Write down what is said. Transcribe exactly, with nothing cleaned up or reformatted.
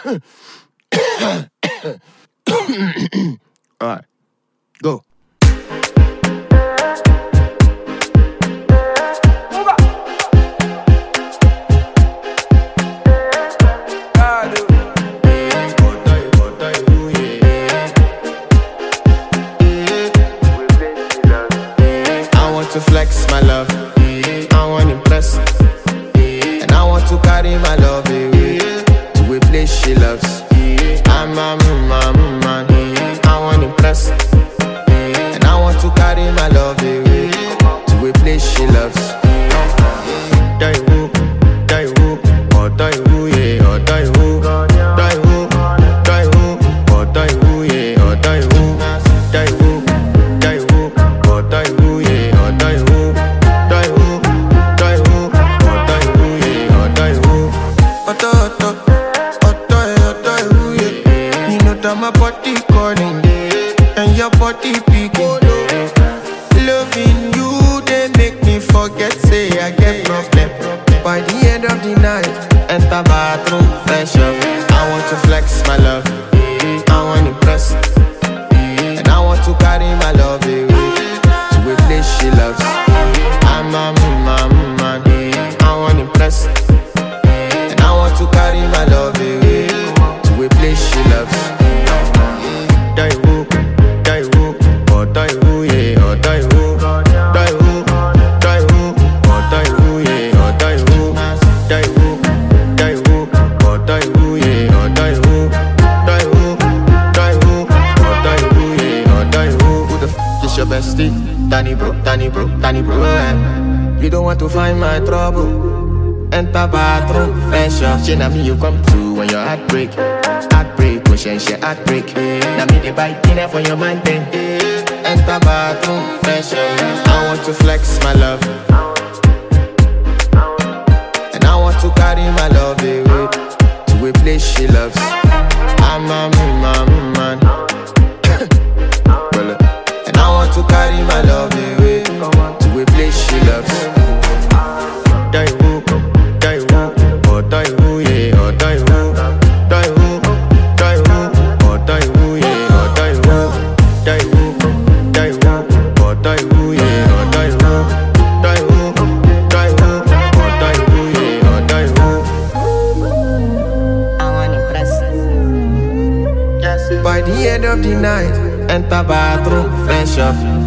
Alright, go. To flex my love, I want impress, and I want to carry my love away to a place she loves. I'm a man, man, I want impress, and I want to carry my love away to a place she loves. Die who, die who, or die who, yeah, or die who, die who, die who, or die who, yeah, or die who, die who, die who, or die who, yeah. My body calling, and your body picking. Loving you, they make me forget, say I get problem. By the end of the night, enter bathroom, fresh up. I want to flex my love, I want to impress, and I want to carry my love away to a place she loves. I'm a man, man, I want to impress, and I want to carry my love away to a place she loves. Die who, die who, or die who, yeah, or die who, die who, die who, or die who, yeah, or die who, die who, die who, or die who, yeah, or die who, die who, die who, or die who, yeah, or die who. Who the f is your bestie? Danny bro, Danny bro, Danny bro. Eh? You don't want to find my trouble. Enter bathroom, fresh up. She na me you come to when your heart break. Heartbreak, pushing she heartbreak. Now me they buy dinner for your man then. Enter bathroom, fresh up. I want to flex my love, and I want to carry my love away to a place she loves. I'm a man, man, and I want to carry my love away to a place she loves. Die who, die who, or die who, yeah, or die who, die who, die who, or die who, yeah, or die who, die who, die who, or die who, yeah, or die who, die who, die who, or die who, yeah, or die who. I want impress. Yes. By the end of the night, enter bathroom, fresh up.